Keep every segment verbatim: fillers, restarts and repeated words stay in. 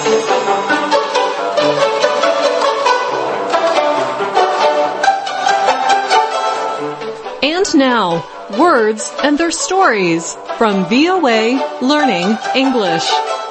And now, words and their stories from V O A Learning English.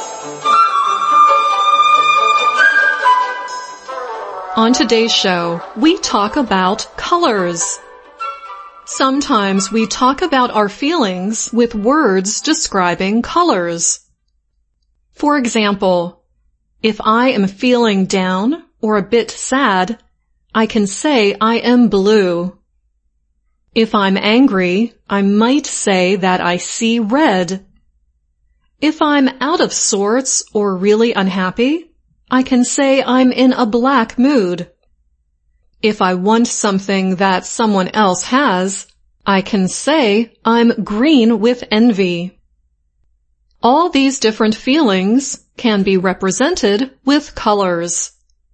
On today's show, we talk about colors. Sometimes we talk about our feelings with words describing colors. For example, if I am feeling down or a bit sad, I can say I am blue. If I'm angry, I might say that I see red. If I'm out of sorts or really unhappy, I can say I'm in a black mood. If I want something that someone else has, I can say I'm green with envy. All these different feelings can be represented with colors.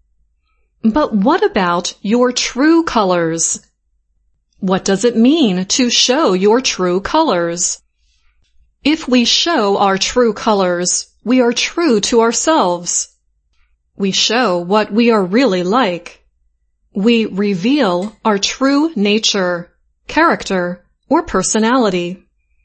But what about your true colors? What does it mean to show your true colors? If we show our true colors, we are true to ourselves. We show what we are really like. We reveal our true nature, character, or personality.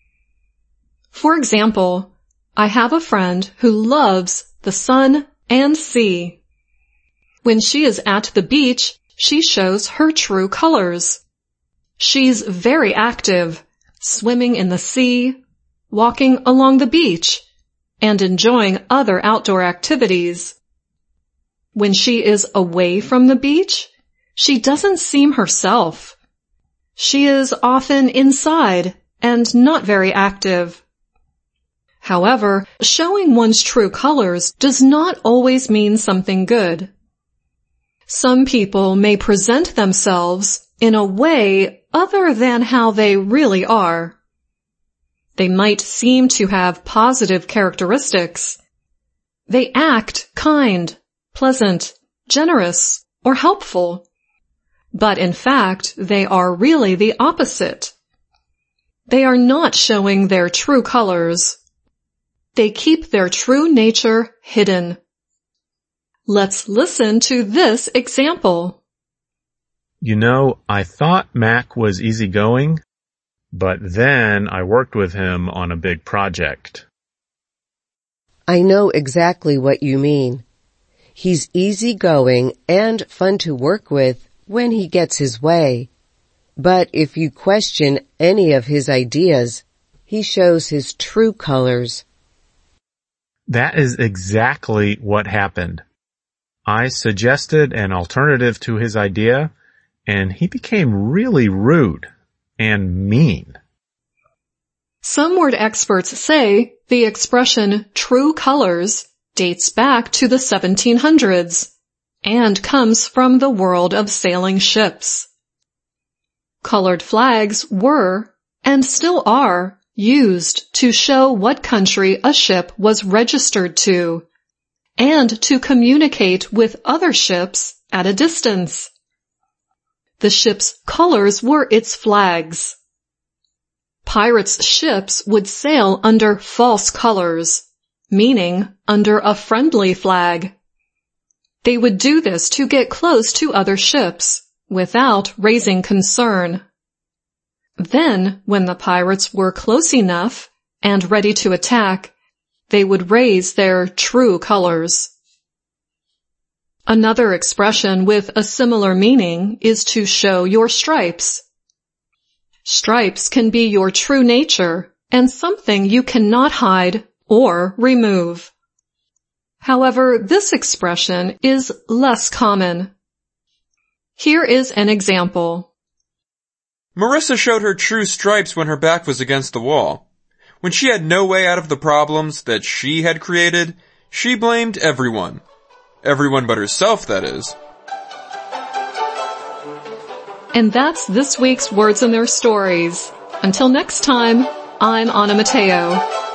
For example, I have a friend who loves the sun and sea. When she is at the beach, she shows her true colors. She's very active, swimming in the sea, walking along the beach, and enjoying other outdoor activities. When she is away from the beach, she doesn't seem herself. She is often inside and not very active. However, showing one's true colors does not always mean something good. Some people may present themselves in a way other than how they really are. They might seem to have positive characteristics. They act kind, pleasant, generous, or helpful. But in fact, they are really the opposite. They are not showing their true colors. They keep their true nature hidden. Let's listen to this example. You know, I thought Mac was easygoing, but then I worked with him on a big project. I know exactly what you mean. He's easygoing and fun to work with when he gets his way. But if you question any of his ideas, he shows his true colors. That is exactly what happened. I suggested an alternative to his idea, and he became really rude and mean. Some word experts say the expression true colors dates back to the seventeen hundreds and comes from the world of sailing ships. Colored flags were, and still are, used to show what country a ship was registered to and to communicate with other ships at a distance. The ship's colors were its flags. Pirates' ships would sail under false colors, meaning under a friendly flag. They would do this to get close to other ships without raising concern. Then, when the pirates were close enough and ready to attack, they would raise their true colors. Another expression with a similar meaning is to show your stripes. Stripes can be your true nature and something you cannot hide or remove. However, this expression is less common. Here is an example. Marissa showed her true stripes when her back was against the wall. When she had no way out of the problems that she had created, she blamed everyone. Everyone but herself, that is. And that's this week's Words and Their Stories. Until next time, I'm Anna Mateo.